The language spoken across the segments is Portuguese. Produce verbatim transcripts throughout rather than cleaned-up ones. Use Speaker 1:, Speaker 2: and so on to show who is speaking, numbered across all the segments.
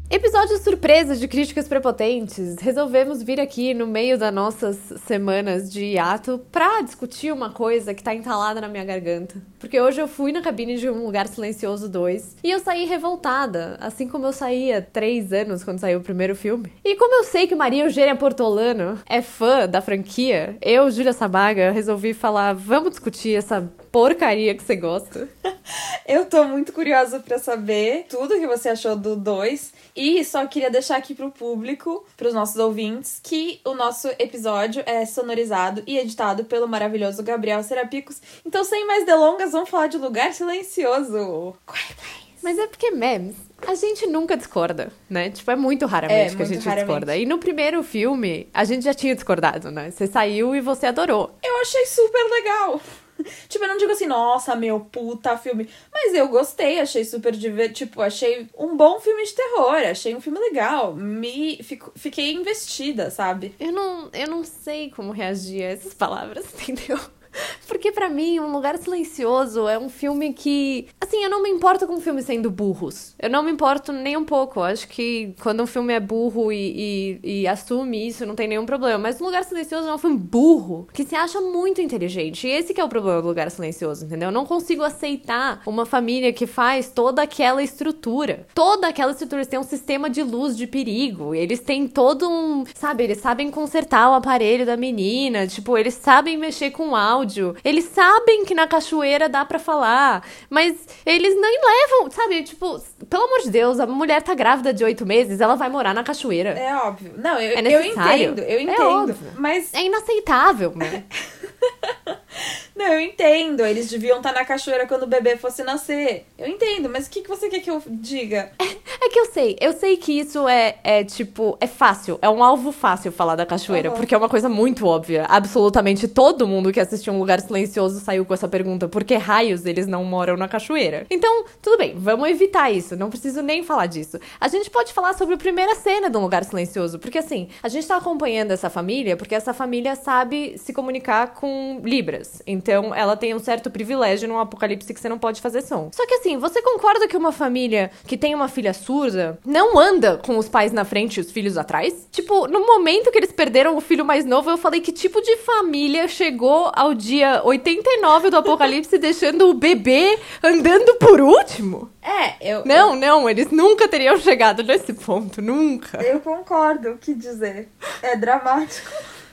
Speaker 1: Episódio surpresa de Críticas Prepotentes. Resolvemos vir aqui no meio das nossas semanas de hiato pra discutir uma coisa que tá entalada na minha garganta. Porque hoje eu fui na cabine de Um Lugar Silencioso dois e eu saí revoltada, assim como eu saí há três anos quando saiu o primeiro filme. E como eu sei que Maria Eugênia Portolano é fã da franquia, eu, Júlia Sabaga, resolvi falar, vamos discutir essa porcaria que você gosta.
Speaker 2: Eu tô muito curiosa pra saber tudo que você achou do dois. E só queria deixar aqui pro público, pros nossos ouvintes, que o nosso episódio é sonorizado e editado pelo maravilhoso Gabriel Serapicos. Então, sem mais delongas, vamos falar de Lugar Silencioso. Quiet Place.
Speaker 1: Mas é porque, memes, a gente nunca discorda, né? Tipo, é muito raramente
Speaker 2: é,
Speaker 1: que a
Speaker 2: muito
Speaker 1: gente
Speaker 2: raramente.
Speaker 1: discorda. E no primeiro filme, a gente já tinha discordado, né? Você saiu e você adorou.
Speaker 2: Eu achei super legal. Tipo, eu não digo assim, nossa, meu, puta filme. Mas eu gostei, achei super divertido. Tipo, achei um bom filme de terror. Achei um filme legal. Me fico, fiquei investida, sabe?
Speaker 1: Eu não, eu não sei como reagir a essas palavras, entendeu? Porque pra mim, Um Lugar Silencioso é um filme que... Assim, eu não me importo com o filme sendo burros. Eu não me importo nem um pouco. Eu acho que quando um filme é burro e, e, e assume isso, não tem nenhum problema. Mas Um Lugar Silencioso é um filme burro, que se acha muito inteligente. E esse que é o problema do Lugar Silencioso, entendeu? Eu não consigo aceitar uma família que faz toda aquela estrutura. Toda aquela estrutura. Eles têm um sistema de luz de perigo. Eles têm todo um... Sabe, eles sabem consertar o aparelho da menina. Tipo, eles sabem mexer com áudio. Eles sabem que na cachoeira dá pra falar, mas eles nem levam, sabe? Tipo, pelo amor de Deus, a mulher tá grávida de oito meses, ela vai morar na cachoeira.
Speaker 2: É óbvio. Não, eu,
Speaker 1: é
Speaker 2: eu entendo, eu entendo.
Speaker 1: É óbvio.
Speaker 2: Mas
Speaker 1: é inaceitável, né?
Speaker 2: Não, eu entendo. Eles deviam estar na cachoeira quando o bebê fosse nascer. Eu entendo, mas o que, que você quer que eu diga?
Speaker 1: É, é que eu sei. Eu sei que isso é, é, tipo, é fácil. É um alvo fácil falar da cachoeira. Uhum. Porque é uma coisa muito óbvia. Absolutamente todo mundo que assistiu Um Lugar Silencioso saiu com essa pergunta. Por que raios eles não moram na cachoeira? Então, tudo bem. Vamos evitar isso. Não preciso nem falar disso. A gente pode falar sobre a primeira cena de Um Lugar Silencioso. Porque, assim, a gente tá acompanhando essa família porque essa família sabe se comunicar com Libras. Então, ela tem um certo privilégio num apocalipse que você não pode fazer som. Só que assim, você concorda que uma família que tem uma filha surda não anda com os pais na frente e os filhos atrás? Tipo, no momento que eles perderam o filho mais novo, eu falei que tipo de família chegou ao dia oitenta e nove do apocalipse deixando o bebê andando por último?
Speaker 2: É, eu...
Speaker 1: Não,
Speaker 2: eu...
Speaker 1: não, eles nunca teriam chegado nesse ponto, nunca.
Speaker 2: Eu concordo, o que dizer? É dramático.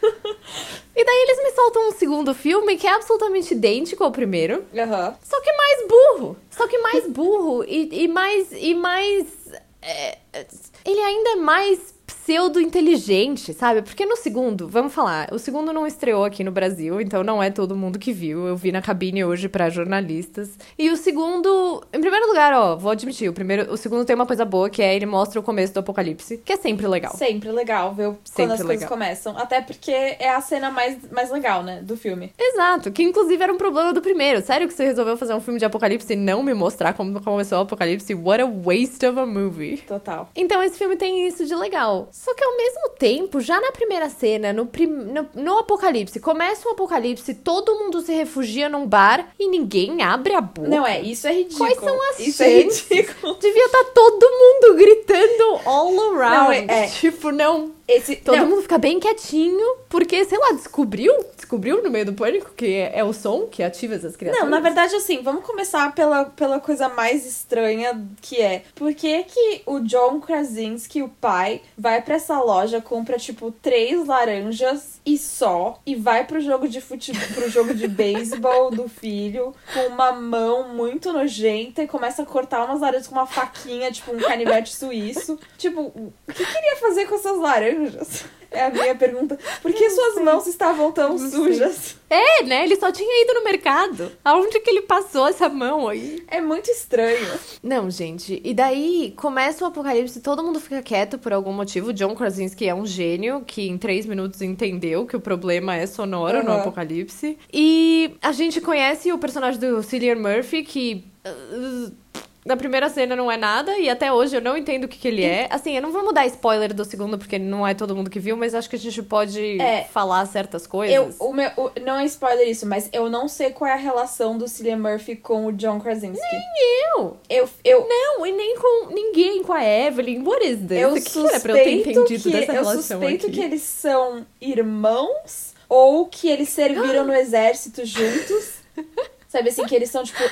Speaker 1: E daí eles me soltam um segundo filme que é absolutamente idêntico ao primeiro.
Speaker 2: Uhum.
Speaker 1: Só que mais burro. Só que mais burro e, e mais... E mais é, ele ainda é mais pseudo-inteligente, sabe? Porque no segundo, vamos falar, o segundo não estreou aqui no Brasil, então não é todo mundo que viu. Eu vi na cabine hoje pra jornalistas. E o segundo, em primeiro lugar, ó, vou admitir, o primeiro, o segundo tem uma coisa boa, que é ele mostra o começo do apocalipse, que é sempre legal.
Speaker 2: Sempre legal, viu?
Speaker 1: Sempre
Speaker 2: quando as
Speaker 1: legal.
Speaker 2: coisas começam. Até porque é a cena mais, mais legal, né, do filme.
Speaker 1: Exato, que inclusive era um problema do primeiro. Sério que você resolveu fazer um filme de apocalipse e não me mostrar como começou o apocalipse? What a waste of a movie.
Speaker 2: Total.
Speaker 1: Então esse filme tem isso de legal. Só que ao mesmo tempo, já na primeira cena, no, prim... no, no apocalipse, começa um apocalipse, todo mundo se refugia num bar e ninguém abre a boca.
Speaker 2: Não, é, isso é ridículo.
Speaker 1: Quais são as
Speaker 2: Isso chances? É ridículo.
Speaker 1: Devia estar todo mundo gritando all around.
Speaker 2: Não, é, é.
Speaker 1: Tipo, não...
Speaker 2: Esse,
Speaker 1: Todo
Speaker 2: não.
Speaker 1: mundo fica bem quietinho, porque, sei lá, descobriu, descobriu no meio do pânico que é, é o som que ativa essas criaturas.
Speaker 2: Não, na verdade, assim, vamos começar pela, pela coisa mais estranha que é. Por que que o John Krasinski, o pai, vai pra essa loja, compra, tipo, três laranjas e só, e vai pro jogo de futebol, pro jogo de beisebol do filho, com uma mão muito nojenta e começa a cortar umas laranjas com uma faquinha, tipo, um canivete suíço. Tipo, o que queria fazer com essas laranjas? É a minha pergunta. Por que suas
Speaker 1: sei.
Speaker 2: mãos estavam tão
Speaker 1: Não
Speaker 2: sujas?
Speaker 1: sei. É, né? Ele só tinha ido no mercado. Aonde que ele passou essa mão aí?
Speaker 2: É muito estranho.
Speaker 1: Não, gente. E daí começa o apocalipse, todo mundo fica quieto por algum motivo. John Krasinski é um gênio que em três minutos entendeu que o problema é sonoro uhum. no apocalipse. E a gente conhece o personagem do Cillian Murphy, que... Uh, na primeira cena não é nada, e até hoje eu não entendo o que, que ele é. Assim, eu não vou mudar spoiler do segundo, porque não é todo mundo que viu, mas acho que a gente pode é, falar certas coisas.
Speaker 2: Eu, o meu, o, não é spoiler isso, mas eu não sei qual é a relação do Cillian Murphy com o John Krasinski.
Speaker 1: Nem eu!
Speaker 2: Eu, eu...
Speaker 1: Não, e nem com ninguém. com a Evelyn? What is this?
Speaker 2: Eu
Speaker 1: O que que era
Speaker 2: suspeito
Speaker 1: pra eu ter entendido
Speaker 2: que,
Speaker 1: dessa
Speaker 2: eu
Speaker 1: relação
Speaker 2: suspeito
Speaker 1: aqui?
Speaker 2: que eles são irmãos ou que eles serviram no exército juntos. Sabe assim, que eles são tipo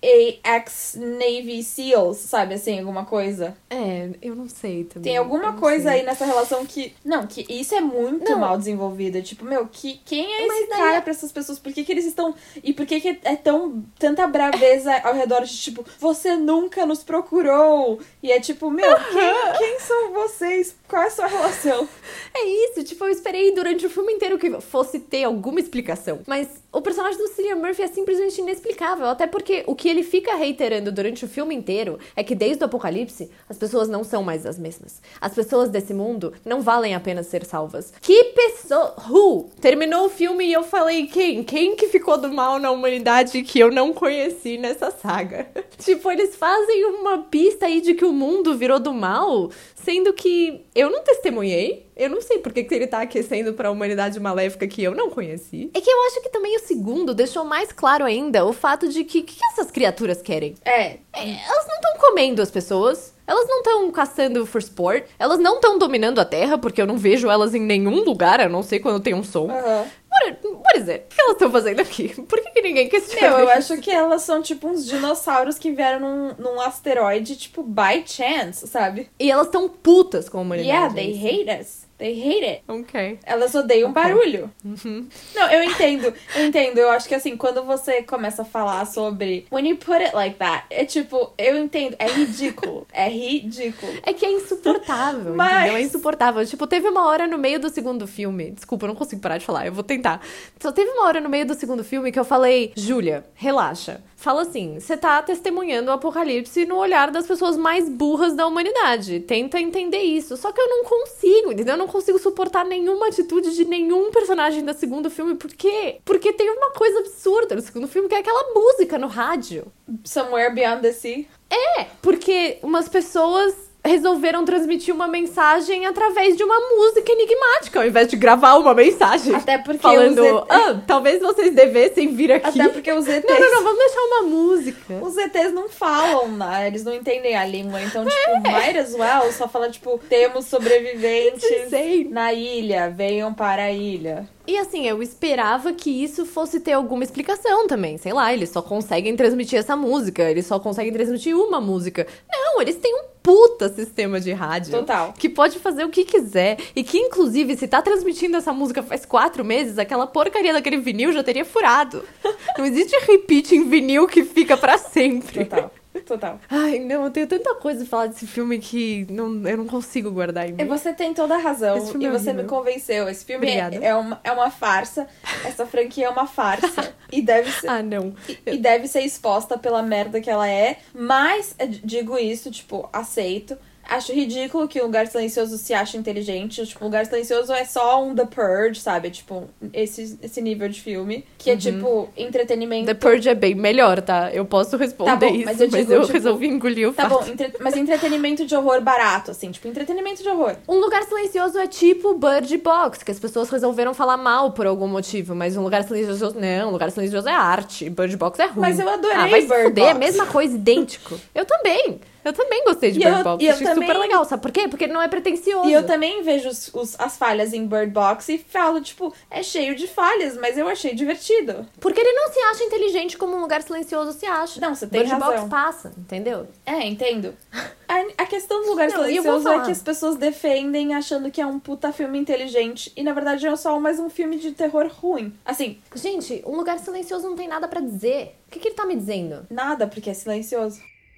Speaker 2: ex-Navy SEALs, sabe assim, alguma coisa.
Speaker 1: É, eu não sei também.
Speaker 2: Tem alguma
Speaker 1: eu não
Speaker 2: coisa
Speaker 1: sei.
Speaker 2: aí nessa relação que... Não, que isso é muito
Speaker 1: Não.
Speaker 2: mal desenvolvido. Tipo, meu, que, quem é
Speaker 1: Mas
Speaker 2: esse
Speaker 1: daí
Speaker 2: cara
Speaker 1: é-
Speaker 2: pra essas pessoas? Por que que eles estão... E por que que é tão... Tanta braveza ao redor de, tipo, você nunca nos procurou. E é tipo, meu, quem, quem são vocês? Qual é a sua relação?
Speaker 1: É isso, tipo, eu esperei durante o filme inteiro que fosse ter alguma explicação. Mas o personagem do Cillian Murphy é simplesmente inexplicável. Até porque o que ele fica reiterando durante o filme inteiro é que desde o Apocalipse, as pessoas não são mais as mesmas. As pessoas desse mundo não valem a pena ser salvas. Que pessoa... Who? Terminou o filme e eu falei, quem? Quem que ficou do mal na humanidade que eu não conheci nessa saga? Tipo, eles fazem uma pista aí de que o mundo virou do mal, sendo que eu não testemunhei. Eu não sei por que que ele tá aquecendo pra humanidade maléfica que eu não conheci. É que eu acho que também o segundo deixou mais claro ainda o fato de que o que, que essas criaturas querem?
Speaker 2: É,
Speaker 1: É, elas não estão comendo as pessoas. Elas não estão caçando for sport. Elas não estão dominando a Terra, porque eu não vejo elas em nenhum lugar, a não ser quando tem um som.
Speaker 2: aham.
Speaker 1: What, what is it? O que elas estão fazendo aqui? Por que, que ninguém questiona
Speaker 2: Meu, eu
Speaker 1: isso?
Speaker 2: acho que elas são tipo uns dinossauros que vieram num, num asteroide, tipo, by chance, sabe?
Speaker 1: E elas estão putas com a humanidade.
Speaker 2: Yeah, they
Speaker 1: é isso.
Speaker 2: hate us. They hate it.
Speaker 1: Ok.
Speaker 2: Elas odeiam
Speaker 1: Ok.
Speaker 2: barulho.
Speaker 1: Uhum.
Speaker 2: Não, eu entendo, eu entendo. Eu acho que assim, quando você começa a falar sobre when you put it like that, é tipo, eu entendo, é ridículo. É ridículo.
Speaker 1: É que é insuportável,
Speaker 2: Mas-
Speaker 1: entendeu? É insuportável. Tipo, teve uma hora no meio do segundo filme. Desculpa, eu não consigo parar de falar, eu vou tentar. Só teve uma hora no meio do segundo filme que eu falei, Júlia, relaxa. Fala assim, você tá testemunhando o apocalipse no olhar das pessoas mais burras da humanidade. Tenta entender isso. Só que eu não consigo, entendeu? Eu não consigo suportar nenhuma atitude de nenhum personagem do segundo filme. Por quê? Porque tem uma coisa absurda no segundo filme, que é aquela música no rádio.
Speaker 2: Somewhere Beyond the Sea.
Speaker 1: É, porque umas pessoas resolveram transmitir uma mensagem através de uma música enigmática, ao invés de gravar uma mensagem.
Speaker 2: Até porque
Speaker 1: falando,
Speaker 2: os E T
Speaker 1: ah, talvez vocês devessem vir aqui.
Speaker 2: Até porque os E Tês...
Speaker 1: Não, não, não, vamos deixar uma música.
Speaker 2: Os E Tês não falam, né? Eles não entendem a língua. Então, tipo, might as well só fala, tipo, temos sobreviventes
Speaker 1: Insane.
Speaker 2: na ilha, venham para a ilha.
Speaker 1: E assim, eu esperava que isso fosse ter alguma explicação também. Sei lá, eles só conseguem transmitir essa música, eles só conseguem transmitir uma música. Não, eles têm um puta sistema de rádio.
Speaker 2: Total.
Speaker 1: Que pode fazer o que quiser. E que, inclusive, se tá transmitindo essa música faz quatro meses, aquela porcaria daquele vinil já teria furado. Não existe repeat em vinil que fica pra sempre.
Speaker 2: Total. Total.
Speaker 1: Ai, não, eu tenho tanta coisa pra falar desse filme que não, eu não consigo guardar em mim.
Speaker 2: E você tem toda a razão.
Speaker 1: Esse filme
Speaker 2: E
Speaker 1: é
Speaker 2: você me
Speaker 1: horrível.
Speaker 2: convenceu. Esse filme é,
Speaker 1: Obrigada.
Speaker 2: é, uma, é uma farsa. Essa franquia é uma farsa. E deve ser.
Speaker 1: Ah, não.
Speaker 2: E, e deve ser exposta pela merda que ela é. Mas, eh, digo isso, tipo, aceito. Acho ridículo que o Lugar Silencioso se ache inteligente. Tipo, o Lugar Silencioso é só um The Purge, sabe? Tipo, esse, esse nível de filme. Que é, tipo, entretenimento.
Speaker 1: The Purge é bem melhor, tá? Eu posso responder
Speaker 2: Tá bom,
Speaker 1: isso,
Speaker 2: mas
Speaker 1: mas
Speaker 2: eu
Speaker 1: eu,
Speaker 2: digo, tipo,
Speaker 1: resolvi engolir o
Speaker 2: Tá
Speaker 1: fato.
Speaker 2: bom, entre- mas entretenimento de horror barato, assim. Tipo, entretenimento de horror.
Speaker 1: Um Lugar Silencioso é tipo Bird Box, que as pessoas resolveram falar mal por algum motivo, mas um Lugar Silencioso... Não, um Lugar Silencioso é arte, Bird Box é ruim.
Speaker 2: Mas eu adorei
Speaker 1: ah, vai se
Speaker 2: Bird
Speaker 1: fuder, é a
Speaker 2: Box.
Speaker 1: mesma coisa, idêntico. Eu também. Eu também gostei de
Speaker 2: E
Speaker 1: Bird
Speaker 2: eu-
Speaker 1: Box,
Speaker 2: e eu
Speaker 1: achei
Speaker 2: também-
Speaker 1: super legal, sabe por quê? Porque ele não é pretencioso.
Speaker 2: E eu também vejo os, os- as falhas em Bird Box e falo, tipo, é cheio de falhas, mas eu achei divertido.
Speaker 1: Porque ele não se acha inteligente como um Lugar Silencioso se acha.
Speaker 2: Não, você tem
Speaker 1: Bird
Speaker 2: razão.
Speaker 1: Box passa, entendeu?
Speaker 2: É, entendo. A, a questão do Lugar
Speaker 1: Não, e eu vou
Speaker 2: Silencioso é
Speaker 1: falar.
Speaker 2: que as pessoas defendem achando que é um puta filme inteligente. E na verdade é só mais um filme de terror ruim. Assim,
Speaker 1: Gente, um Lugar Silencioso não tem nada pra dizer. O que, que ele tá me dizendo?
Speaker 2: nada porque é silencioso.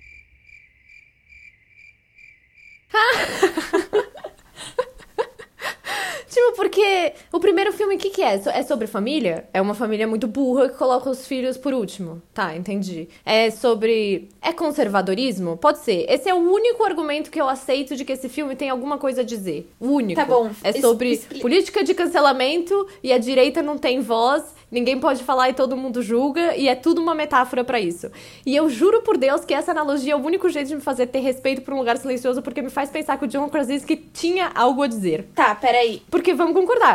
Speaker 1: Tipo, porque o primeiro filme, o que que é? So- É sobre família? É uma família muito burra que coloca os filhos por último. Tá, entendi. É sobre... É conservadorismo? Pode ser. Esse é o único argumento que eu aceito de que esse filme tem alguma coisa a dizer. O único.
Speaker 2: Tá bom,
Speaker 1: É
Speaker 2: es-
Speaker 1: sobre
Speaker 2: expli-
Speaker 1: política de cancelamento e a direita não tem voz, ninguém pode falar e todo mundo julga, e é tudo uma metáfora pra isso. E eu juro por Deus que essa analogia é o único jeito de me fazer ter respeito por um Lugar Silencioso, porque me faz pensar que o John Krasinski tinha algo a dizer.
Speaker 2: Tá, peraí.
Speaker 1: Porque vamos concordar, é sobre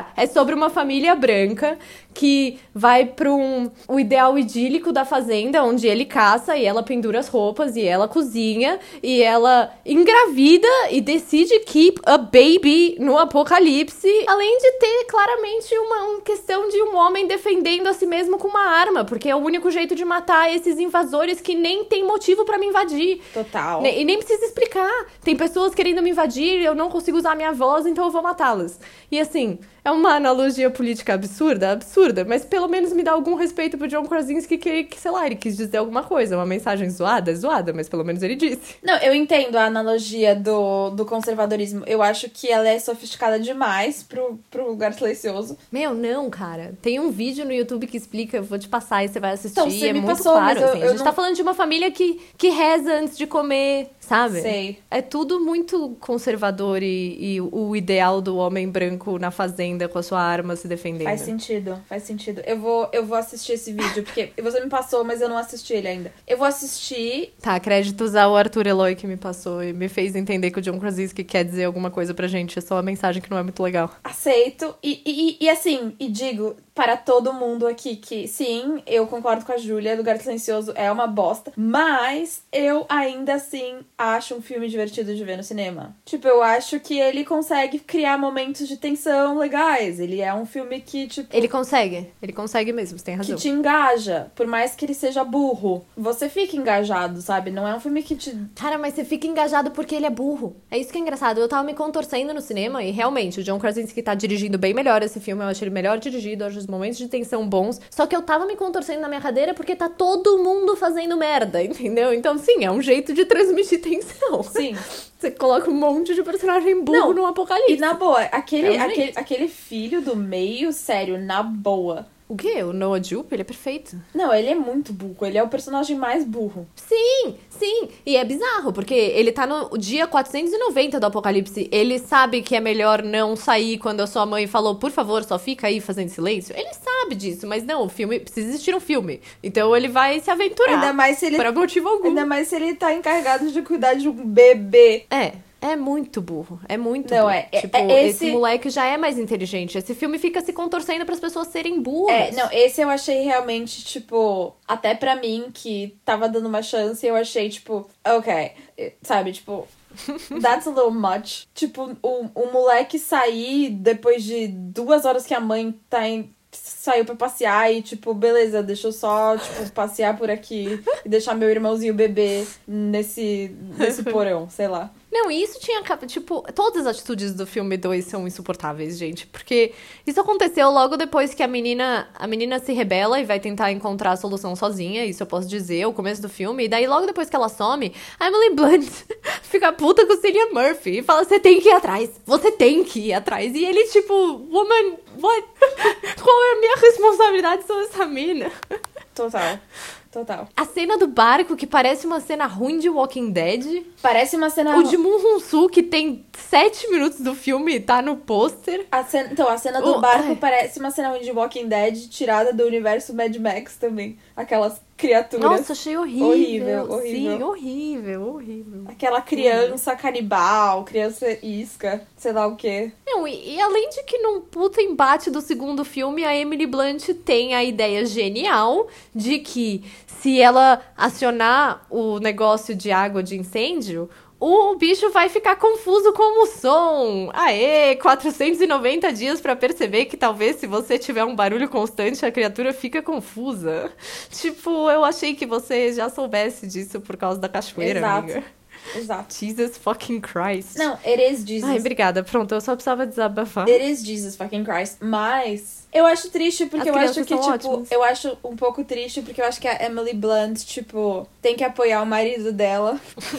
Speaker 1: sobre uma família branca que vai para um, o ideal idílico da fazenda, onde ele caça e ela pendura as roupas e ela cozinha e ela engravida e decide keep a baby no apocalipse, além de ter claramente uma, uma questão de um homem defendendo a si mesmo com uma arma, porque é o único jeito de matar esses invasores que nem tem motivo pra me invadir.
Speaker 2: Total.
Speaker 1: E nem precisa explicar. Tem pessoas querendo me invadir, eu não consigo usar minha voz, então eu vou matá-las. E assim, é uma analogia política absurda, absurda, mas pelo menos me dá algum respeito pro John Krasinski que, que, sei lá, ele quis dizer alguma coisa, uma mensagem zoada, zoada, mas pelo menos ele disse.
Speaker 2: Não, eu entendo a analogia do, do conservadorismo. Eu acho que ela é sofisticada demais pro, pro Lugar Silencioso.
Speaker 1: Meu, não, cara. Tem um vídeo no YouTube que explica, eu vou te passar e você vai assistir.
Speaker 2: Então, você
Speaker 1: é
Speaker 2: me
Speaker 1: muito
Speaker 2: passou,
Speaker 1: claro,
Speaker 2: mas eu-
Speaker 1: assim.
Speaker 2: eu
Speaker 1: A gente
Speaker 2: não-
Speaker 1: tá falando de uma família que, que reza antes de comer, sabe?
Speaker 2: Sei.
Speaker 1: É tudo muito conservador e, e o ideal do homem branco na fazenda com a sua arma se defendendo.
Speaker 2: Faz sentido, faz sentido. Eu vou, eu vou assistir esse vídeo, porque você me passou, mas eu não assisti ele ainda. Eu vou assistir.
Speaker 1: Tá, créditos ao Arthur Eloy que me passou e me fez entender que o John Krasinski quer dizer alguma coisa pra gente. É só uma mensagem que não é muito legal.
Speaker 2: Aceito. E, e, e assim, e digo para todo mundo aqui que sim, eu concordo com a Júlia, Lugar Silencioso é uma bosta, mas eu ainda assim acho um filme divertido de ver no cinema. Tipo, eu acho que ele consegue criar momentos de tensão legais. Ele é um filme que, tipo,
Speaker 1: Ele consegue. Ele consegue mesmo, você tem razão.
Speaker 2: que te engaja, por mais que ele seja burro. Você fica engajado, sabe? Não é um filme que te...
Speaker 1: Cara, mas você fica engajado porque ele é burro. É isso que é engraçado. Eu tava me contorcendo no cinema e realmente o John Krasinski tá dirigindo bem melhor esse filme. Eu acho ele melhor dirigido, eu acho os momentos de tensão bons. Só que eu tava me contorcendo na minha cadeira porque tá todo mundo fazendo merda, entendeu? Então, sim, é um jeito de transmitir tensão.
Speaker 2: Sim.
Speaker 1: Você coloca um monte de personagem burro
Speaker 2: Não,
Speaker 1: no apocalipse.
Speaker 2: E na boa, aquele,
Speaker 1: É um jeito.
Speaker 2: aquele, aquele filho do meio, sério, na boa.
Speaker 1: O quê? O Noah Jupe? Ele é perfeito.
Speaker 2: Não, ele é muito burro. Ele é o personagem mais burro.
Speaker 1: Sim, sim. E é bizarro, porque ele tá no dia quatrocentos e noventa do apocalipse. Ele sabe que é melhor não sair quando a sua mãe falou, por favor, só fica aí fazendo silêncio. Ele sabe disso, mas não, o filme precisa existir um filme. Então ele vai se aventurar.
Speaker 2: Ainda mais se ele,
Speaker 1: Por algum motivo algum.
Speaker 2: ainda mais se ele tá encarregado de cuidar de um bebê.
Speaker 1: É. É muito burro, é muito
Speaker 2: Não,
Speaker 1: burro.
Speaker 2: é- é-
Speaker 1: Tipo,
Speaker 2: é
Speaker 1: esse...
Speaker 2: esse-
Speaker 1: moleque já é mais inteligente. Esse filme fica se contorcendo para as pessoas serem burras.
Speaker 2: É, não, esse eu achei realmente, tipo, até pra mim, que tava dando uma chance, eu achei, tipo, ok, sabe, tipo, that's a little much. Tipo, o, o moleque sair depois de duas horas que a mãe tá em. Saiu pra passear e, tipo, beleza, deixa eu só, tipo, passear por aqui e deixar meu irmãozinho bebê nesse, nesse porão, sei lá.
Speaker 1: Não, e isso tinha, tipo, todas as atitudes do filme dois são insuportáveis, gente, porque isso aconteceu logo depois que a menina, a menina se rebela e vai tentar encontrar a solução sozinha, isso eu posso dizer, o começo do filme, e daí logo depois que ela some, a Emily Blunt fica puta com o Cillian Murphy e fala, você tem que ir atrás, você tem que ir atrás, e ele, tipo, woman, what? Qual é a minha responsabilidade sobre essa mina?
Speaker 2: Total, total.
Speaker 1: A cena do barco, que parece uma cena ruim de Walking Dead.
Speaker 2: Parece uma cena...
Speaker 1: O de Moon Hun-soo, que tem sete minutos do filme, tá no pôster.
Speaker 2: A cena, então, a cena do
Speaker 1: O-
Speaker 2: barco
Speaker 1: ai.
Speaker 2: parece uma cena de Walking Dead tirada do universo Mad Max também. Aquelas criaturas.
Speaker 1: Nossa, achei horrível.
Speaker 2: Horrível, horrível.
Speaker 1: Sim, horrível, horrível.
Speaker 2: Aquela criança canibal, criança isca, sei lá o quê.
Speaker 1: Não, e, e além de que num puta embate do segundo filme, a Emily Blunt tem a ideia genial de que se ela acionar o negócio de água de incêndio, o bicho vai ficar confuso com o som. Aê, quatrocentos e noventa dias pra perceber que talvez se você tiver um barulho constante, a criatura fica confusa. Tipo, eu achei que você já soubesse disso por causa da cachoeira,
Speaker 2: Exato.
Speaker 1: amiga.
Speaker 2: Exato.
Speaker 1: Jesus fucking Christ.
Speaker 2: Não, it is Jesus.
Speaker 1: Ai, obrigada. Pronto, eu só precisava desabafar.
Speaker 2: It is Jesus fucking Christ. Mas eu acho triste porque
Speaker 1: As
Speaker 2: eu acho
Speaker 1: crianças
Speaker 2: que,
Speaker 1: são
Speaker 2: tipo,
Speaker 1: ótimas.
Speaker 2: eu acho um pouco triste porque eu acho que a Emily Blunt, tipo, tem que apoiar o marido dela.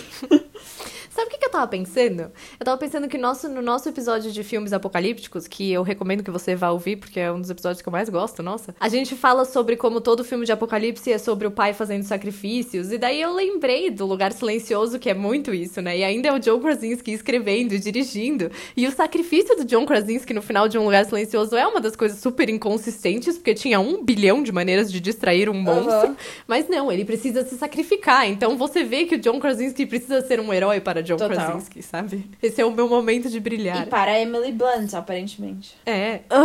Speaker 1: Sabe o que, que eu tava pensando? Eu tava pensando que nosso, no nosso episódio de filmes apocalípticos, que eu recomendo que você vá ouvir, porque é um dos episódios que eu mais gosto, nossa, a gente fala sobre como todo filme de apocalipse é sobre o pai fazendo sacrifícios, e daí eu lembrei do Lugar Silencioso, que é muito isso, né? E ainda é o John Krasinski escrevendo e dirigindo, e o sacrifício do John Krasinski no final de Um Lugar Silencioso é uma das coisas super inconsistentes, porque tinha um bilhão de maneiras de distrair um monstro,
Speaker 2: Uhum.
Speaker 1: mas não, ele precisa se sacrificar, então você vê que o John Krasinski precisa ser um herói para John
Speaker 2: Total.
Speaker 1: Krasinski, sabe? Esse é o meu momento de brilhar.
Speaker 2: E para a Emily Blunt, aparentemente.
Speaker 1: É. Ugh.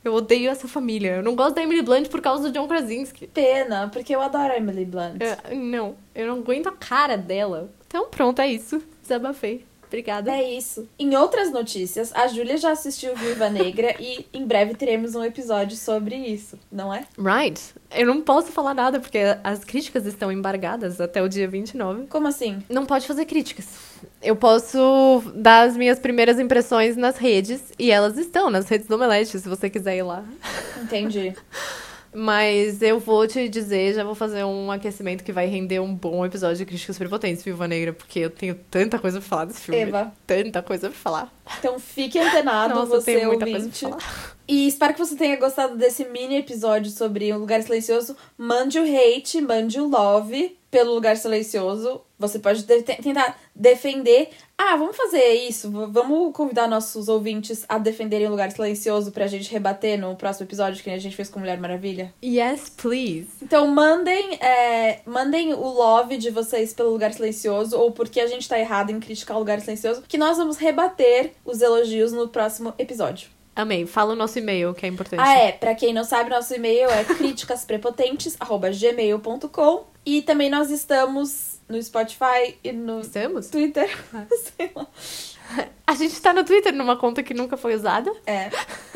Speaker 1: Eu odeio essa família. Eu não gosto da Emily Blunt por causa do John Krasinski.
Speaker 2: Pena, porque eu adoro a Emily Blunt.
Speaker 1: Eu- não, eu não aguento a cara dela. Então pronto, é isso. Desabafei. Obrigada.
Speaker 2: É isso. Em outras notícias, a Júlia já assistiu Viúva Negra e em breve teremos um episódio sobre isso, não é?
Speaker 1: Right. Eu não posso falar nada porque as críticas estão embargadas até o dia vinte e nove.
Speaker 2: Como assim?
Speaker 1: Não pode fazer críticas. Eu posso dar as minhas primeiras impressões nas redes e elas estão nas redes do Omelete, se você quiser ir lá.
Speaker 2: Entendi.
Speaker 1: Mas eu vou te dizer, já vou fazer um aquecimento que vai render um bom episódio de Críticas Prepotentes, Viúva Negra, porque eu tenho tanta coisa pra falar desse filme.
Speaker 2: Eva.
Speaker 1: Tanta coisa pra falar.
Speaker 2: Então fique antenado,
Speaker 1: Nossa, eu
Speaker 2: você
Speaker 1: tenho muita coisa
Speaker 2: ouvinte.
Speaker 1: pra falar.
Speaker 2: E espero que você tenha gostado desse mini episódio sobre Um Lugar Silencioso. Mande o hate, mande o love pelo Lugar Silencioso. Você pode de- tentar defender. Ah, vamos fazer isso. V- Vamos convidar nossos ouvintes a defenderem o Lugar Silencioso pra gente rebater no próximo episódio que a gente fez com Mulher Maravilha.
Speaker 1: Yes, please.
Speaker 2: Então mandem, é, mandem o love de vocês pelo Lugar Silencioso ou porque a gente tá errado em criticar o Lugar Silencioso, que nós vamos rebater os elogios no próximo episódio.
Speaker 1: Amei. Fala o nosso e-mail, que é importante.
Speaker 2: Ah, é. Pra quem não sabe, nosso e-mail é críticasprepotentes arroba gmail ponto com. E também nós estamos no Spotify e no
Speaker 1: Estamos?
Speaker 2: Twitter. Sei lá.
Speaker 1: A gente tá no Twitter numa conta que nunca foi usada.
Speaker 2: É.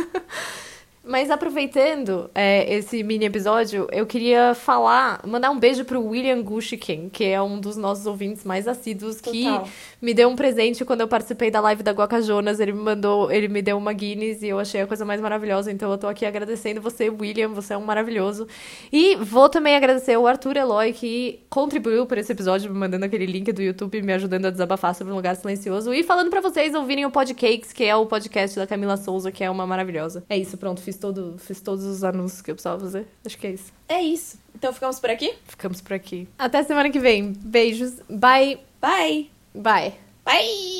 Speaker 1: Mas aproveitando é, esse mini episódio, eu queria falar, mandar um beijo pro William Gushiken, que é um dos nossos ouvintes mais assíduos, que
Speaker 2: Total.
Speaker 1: me deu um presente quando eu participei da live da Guaca Jonas. Ele me mandou, ele me deu uma Guinness e eu achei a coisa mais maravilhosa. Então eu tô aqui agradecendo você, William, você é um maravilhoso. E vou também agradecer o Arthur Eloy, que contribuiu por esse episódio, me mandando aquele link do YouTube, me ajudando a desabafar sobre um lugar silencioso. E falando pra vocês ouvirem o Podcakes, que é o podcast da Camila Souza, que é uma maravilhosa. É isso, pronto, fiz, todo, fiz todos os anúncios que eu precisava fazer. Acho que é isso.
Speaker 2: É isso. Então ficamos por aqui.
Speaker 1: Ficamos por aqui. Até semana que vem. Beijos. Bye.
Speaker 2: Bye!
Speaker 1: Bye.
Speaker 2: Bye!